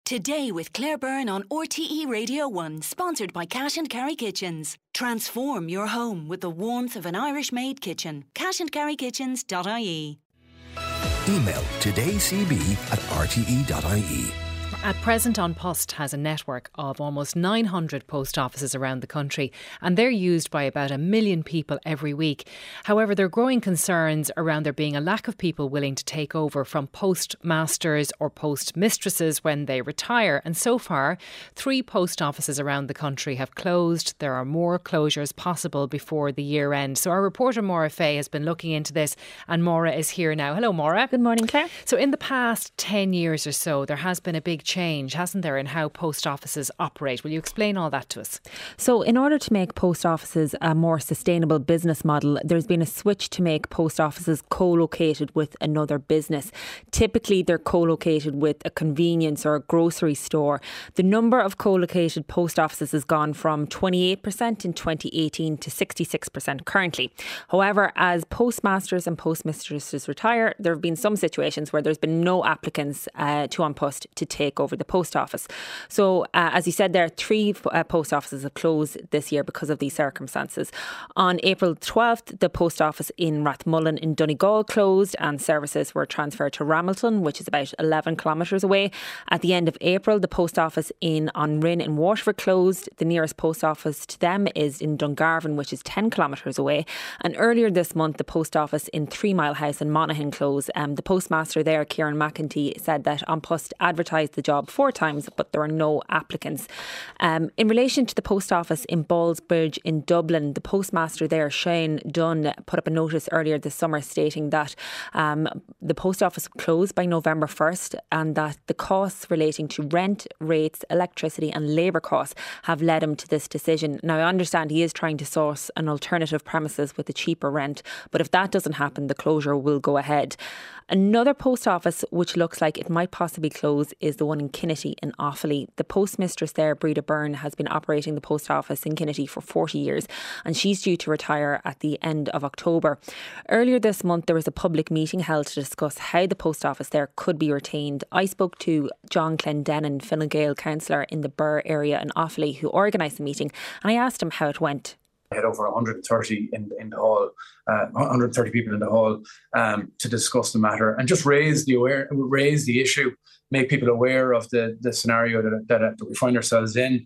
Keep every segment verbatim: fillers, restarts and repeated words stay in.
Today with Claire Byrne on R T E Radio one, sponsored by Cash and Carry Kitchens. Transform your home with the warmth of an Irish-made kitchen. cash and carry kitchens dot I E. Email todaycb at r t e dot I E. At present, An Post has a network of almost nine hundred post offices around the country, and they're used by about a million people every week. However, there are growing concerns around there being a lack of people willing to take over from postmasters or postmistresses when they retire. And so far, three post offices around the country have closed. There are more closures possible before the year end. So our reporter Maura Fay has been looking into this, and Maura is here now. Hello, Maura. Good morning, Claire. So in the past ten years or so, there has been a big change, hasn't there, in how post offices operate? Will you explain all that to us? So in order to make post offices a more sustainable business model, there's been a switch to make post offices co-located with another business. Typically, they're co-located with a convenience or a grocery store. The number of co-located post offices has gone from twenty-eight percent in twenty eighteen to sixty-six percent currently. However, as postmasters and postmistresses retire, there have been some situations where there's been no applicants uh, to An Post to take over the post office. So uh, as you said there, three uh, post offices have closed this year because of these circumstances. On April twelfth, the post office in Rathmullen in Donegal closed and services were transferred to Ramilton, which is about eleven kilometres away. At the end of April, the post office in Onrin in Waterford closed. The nearest post office to them is in Dungarvan, which is ten kilometres away. And earlier this month, the post office in Three Mile House in Monaghan closed. Um, the postmaster there, Kieran McEntee, said that An Post advertised the job four times, but there are no applicants. Um, in relation to the post office in Ballsbridge in Dublin, the postmaster there, Shane Dunn, put up a notice earlier this summer stating that um, the post office closed by November first and that the costs relating to rent, rates, electricity and labour costs have led him to this decision. Now, I understand he is trying to source an alternative premises with a cheaper rent, but if that doesn't happen, the closure will go ahead. Another post office which looks like it might possibly close is the one in Kinnitty in Offaly. The postmistress there, Breda Byrne, has been operating the post office in Kinnitty for forty years and she's due to retire at the end of October. Earlier this month there was a public meeting held to discuss how the post office there could be retained. I spoke to John Clendenin, Fine Gael councillor in the Burr area in Offaly, who organised the meeting, and I asked him how it went. I had over one hundred thirty in, in the hall, uh, one hundred thirty people in the hall um, to discuss the matter and just raise the aware, raise the issue, make people aware of the, the scenario that, that, that we find ourselves in,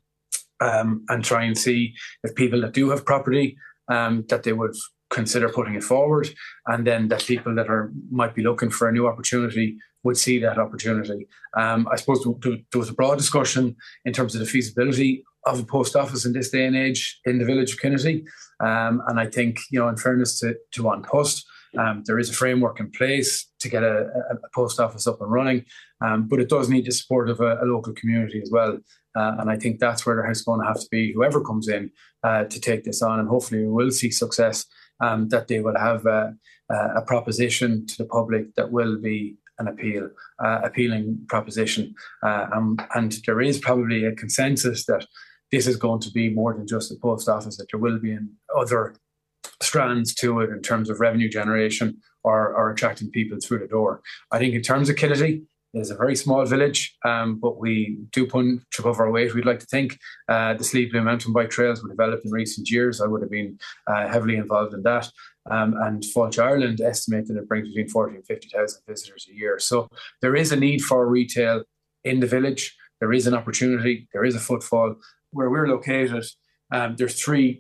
um, and try and see if people that do have property, um, that they would consider putting it forward, and then that people that are might be looking for a new opportunity would see that opportunity. Um, I suppose there was a broad discussion in terms of the feasibility of a post office in this day and age in the village of Kinnitty. Um, and I think, you know, in fairness to, to An Post, um, there is a framework in place to get a, a, a post office up and running, um, but it does need the support of a, a local community as well. Uh, and I think that's where there's going to have to be, whoever comes in uh, to take this on, and hopefully we will see success, um, that they will have a, a proposition to the public that will be an appeal, uh, appealing proposition. Uh, um, and there is probably a consensus that this is going to be more than just the post office, that there will be other strands to it in terms of revenue generation or, or attracting people through the door. I think in terms of Kinnitty, it's a very small village, um, but we do punch above our weight, we'd like to think. Uh, the Sleeve Blue mountain bike trails were developed in recent years. I would have been uh, heavily involved in that. Um, and Fáilte Ireland estimated it brings between forty and fifty thousand visitors a year. So there is a need for retail in the village. There is an opportunity. There is a footfall. Where we're located, um, there's three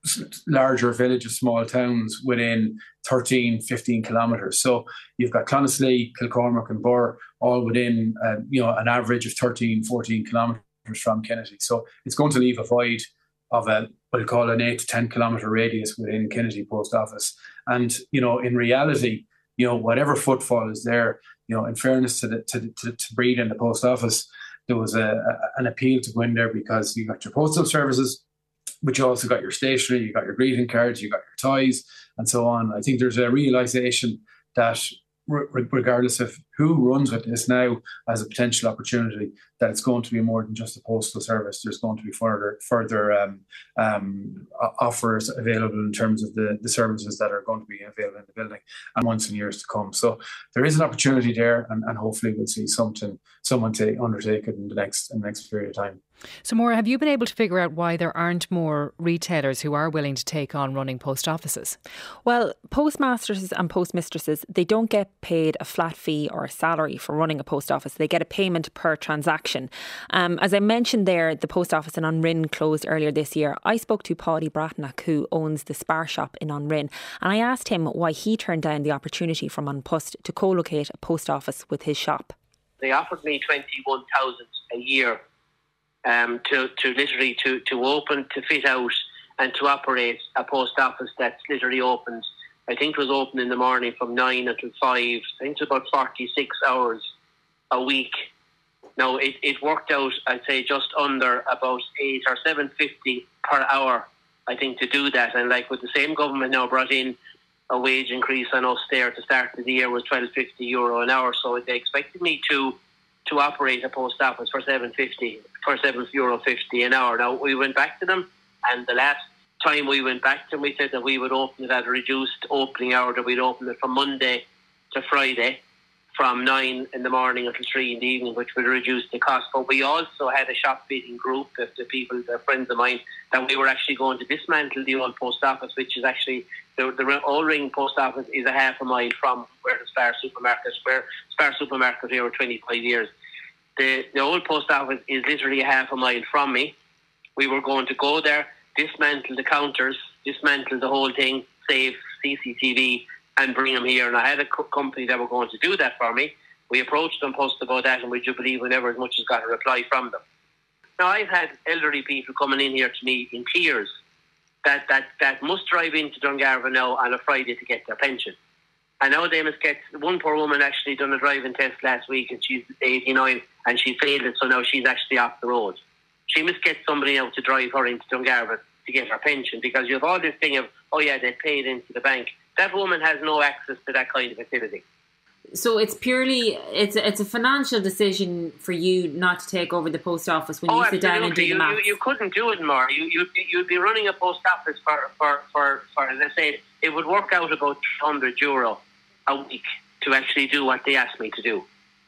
larger villages, small towns within thirteen, fifteen kilometres. So you've got Clonaslee, Kilcormac and Burr all within uh, you know, an average of thirteen, fourteen kilometres from Kinnitty. So it's going to leave a void of a, what we call an eight to ten kilometre radius within Kinnitty Post Office. And, you know, in reality, you know, whatever footfall is there, you know, in fairness to the, to, to, to Breda in the Post Office, there was a, a, an appeal to go in there because you got your postal services, but you also got your stationery, you got your greeting cards, you got your toys and so on. I think there's a realisation that re- regardless of who runs with this now as a potential opportunity, that it's going to be more than just a postal service. There's going to be further further um, um, offers available in terms of the, the services that are going to be available in the building and months and years to come. So there is an opportunity there, and, and hopefully we'll see something someone take undertake it in the next in the next period of time. So, Maura, have you been able to figure out why there aren't more retailers who are willing to take on running post offices? Well, postmasters and postmistresses, they don't get paid a flat fee or a salary for running a post office. They get a payment per transaction. Um, as I mentioned there, the post office in Onrin closed earlier this year. I spoke to Paddy Bratnack, who owns the Spar shop in Onrin, and I asked him why he turned down the opportunity from An Post to co-locate a post office with his shop. They offered me twenty-one thousand a year um, to, to literally to, to open, to fit out and to operate a post office that's literally opened. I think it was open in the morning from nine until five. I think it's about forty-six hours a week. Now, it, it worked out, I'd say, just under about eight or seven fifty per hour, I think, to do that. And like with the same government now brought in a wage increase on us there to start the year was twelve fifty euro an hour. So they expected me to to operate a post office for seven fifty for seven euro fifty an hour. Now we went back to them, and the last time we went back to them, we said that we would open it at a reduced opening hour, that we'd open it from Monday to Friday, from nine in the morning until three in the evening, which would reduce the cost. But we also had a shop fitting group of the people, the friends of mine, that we were actually going to dismantle the old post office, which is actually the, the old ring post office is a half a mile from where the Spar supermarket, where Spar supermarket here for twenty-five years. The the old post office is literally a half a mile from me. We were going to go there, dismantle the counters, dismantle the whole thing, save C C T V, and bring them here. And I had a co- company that were going to do that for me. We approached them, post about that, and would you believe we never as much as got a reply from them. Now, I've had elderly people coming in here to me in tears that, that, that must drive into Dungarvan now on a Friday to get their pension. And now they must get, one poor woman actually done a driving test last week, and she's eighty-nine and she failed it, so now she's actually off the road. She must get somebody out to drive her into Dungarvan to get her pension, because you have all this thing of, oh yeah, they paid into the bank. That woman has no access to that kind of facility. So it's purely, it's a, it's a financial decision for you not to take over the post office when oh, you sit down and do you, the maths. You, you couldn't do it more. You, you, you'd be running a post office for, for, for, for, let's say, it would work out about three hundred euro a week to actually do what they asked me to do.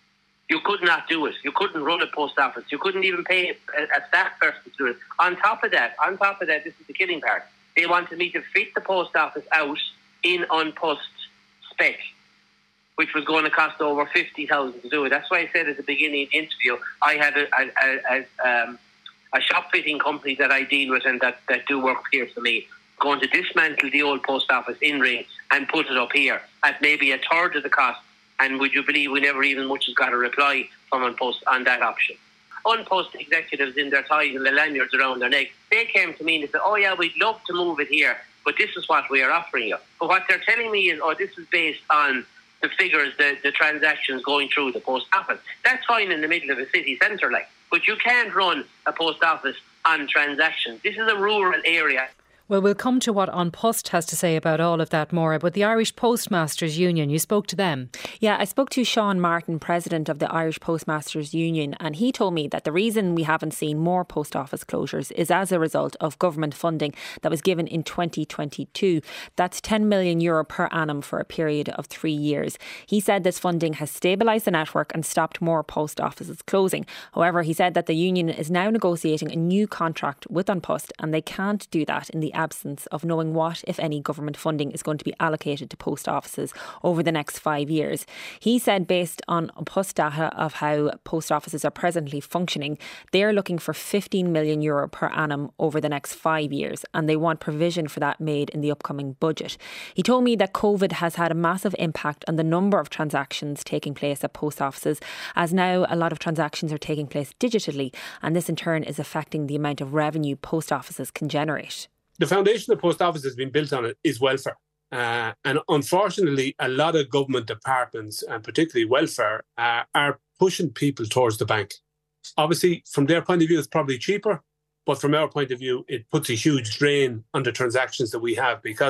You could not do it. You couldn't run a post office. You couldn't even pay a, a staff person to do it. On top of that, on top of that, this is the killing part. They wanted me to fit the post office out in An Post spec, which was going to cost over fifty thousand to do it. That's why I said at the beginning of the interview, I had a, a, a, um, a shop fitting company that I deal with and that, that do work here for me, going to dismantle the old post office in Ring and put it up here at maybe a third of the cost. And would you believe we never even much as got a reply from An Post on that option? An Post executives in their ties and the lanyards around their neck, they came to me and they said, oh yeah, we'd love to move it here, but this is what we are offering you. But what they're telling me is, oh, this is based on the figures, the, the transactions going through the post office. That's fine in the middle of a city centre, like, but you can't run a post office on transactions. This is a rural area. Well, we'll come to what An Post has to say about all of that, Maura, but the Irish Postmasters Union, you spoke to them. Yeah, I spoke to Sean Martin, president of the Irish Postmasters Union, and he told me that the reason we haven't seen more post office closures is as a result of government funding that was given in twenty twenty-two. That's ten million euro per annum for a period of three years. He said this funding has stabilised the network and stopped more post offices closing. However, he said that the union is now negotiating a new contract with An Post, and they can't do that in the absence of knowing what, if any, government funding is going to be allocated to post offices over the next five years. He said, based on Post data of how post offices are presently functioning, they're looking for fifteen million euro per annum over the next five years, and they want provision for that made in the upcoming budget. He told me that COVID has had a massive impact on the number of transactions taking place at post offices, as now a lot of transactions are taking place digitally, and this in turn is affecting the amount of revenue post offices can generate. The foundation the post office has been built on it is welfare. Uh, and unfortunately, a lot of government departments, and particularly welfare, uh, are pushing people towards the bank. Obviously, from their point of view, it's probably cheaper. But from our point of view, it puts a huge drain on the transactions that we have, because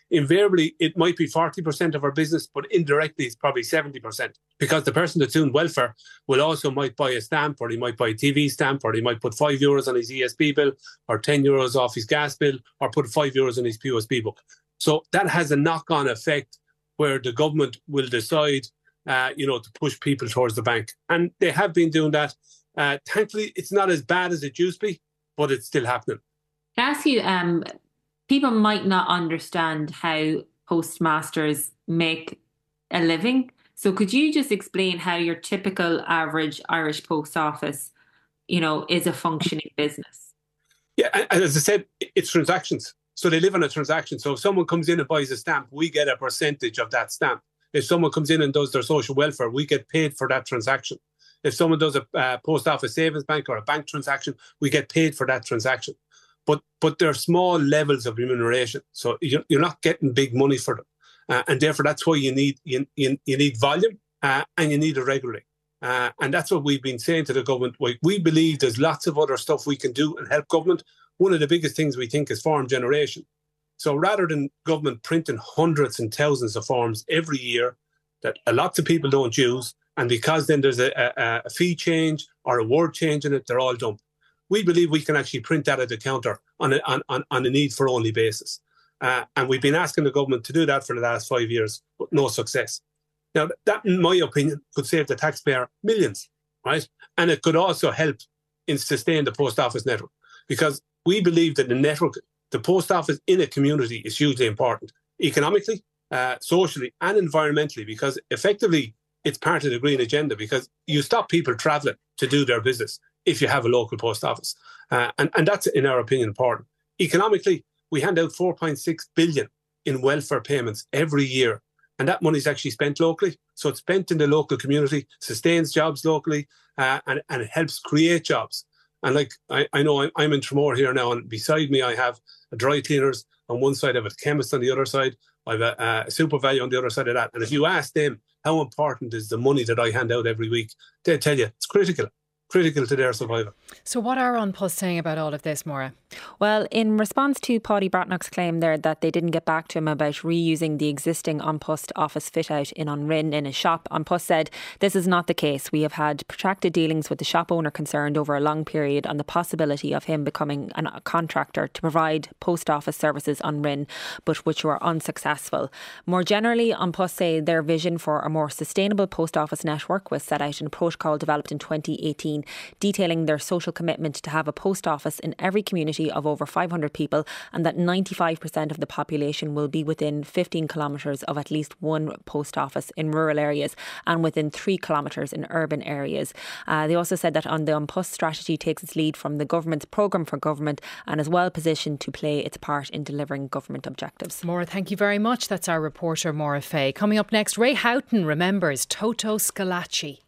invariably it might be forty percent of our business, but indirectly it's probably seventy percent, because the person that's doing welfare will also might buy a stamp, or he might buy a T V stamp, or he might put five euros on his E S P bill, or ten euros off his gas bill, or put five euros in his P O S B book. So that has a knock-on effect where the government will decide, uh, you know, to push people towards the bank. And they have been doing that. Uh, thankfully, it's not as bad as it used to be, but it's still happening. Can I ask you, um, people might not understand how postmasters make a living. So could you just explain how your typical average Irish post office, you know, is a functioning business? Yeah, and as I said, it's transactions. So they live on a transaction. So if someone comes in and buys a stamp, we get a percentage of that stamp. If someone comes in and does their social welfare, we get paid for that transaction. If someone does a uh, post office savings bank or a bank transaction, we get paid for that transaction. But but there are small levels of remuneration. So you're, you're not getting big money for them. Uh, and therefore, that's why you need you, you, you need volume uh, and you need it regularly. Uh, and that's what we've been saying to the government. We, we believe there's lots of other stuff we can do and help government. One of the biggest things we think is form generation. So rather than government printing hundreds and thousands of forms every year that lots of people don't use, and because then there's a, a, a fee change or a word change in it, they're all dumped. We believe we can actually print that at the counter on a, on, on, on a need-for-only basis. Uh, and we've been asking the government to do that for the last five years, but no success. Now, that, in my opinion, could save the taxpayer millions, right? And it could also help in sustain the post office network, because we believe that the network, the post office in a community is hugely important, economically, uh, socially, and environmentally, because effectively it's part of the green agenda, because you stop people travelling to do their business if you have a local post office. Uh, and, and that's, in our opinion, important. Economically, we hand out four point six billion in welfare payments every year. And that money is actually spent locally. So it's spent in the local community, sustains jobs locally, uh, and, and it helps create jobs. And like, I, I know I'm, I'm in Tramore here now, and beside me I have a dry cleaners on one side, I have a chemist on the other side, I have a, a super value on the other side of that. And if you ask them how important is the money that I hand out every week, they'll tell you it's critical. critical to their survival. So what are An Post saying about all of this, Maura? Well, in response to Paddy Bratnock's claim there that they didn't get back to him about reusing the existing An Post office fit out in Anrin in his shop, An Post said, "This is not the case. We have had protracted dealings with the shop owner concerned over a long period on the possibility of him becoming an, a contractor to provide post office services on Rin, but which were unsuccessful." More generally, An Post say their vision for a more sustainable post office network was set out in a protocol developed in twenty eighteen, detailing their social commitment to have a post office in every community of over five hundred people, and that ninety-five percent of the population will be within fifteen kilometres of at least one post office in rural areas and within three kilometres in urban areas. Uh, they also said that on the An Post strategy takes its lead from the government's programme for government and is well positioned to play its part in delivering government objectives. Maura, thank you very much. That's our reporter Maura Fay. Coming up next, Ray Houghton remembers Toto Schillaci.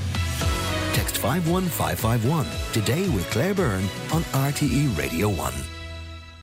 Text five one five five one today with Claire Byrne on R T E Radio one.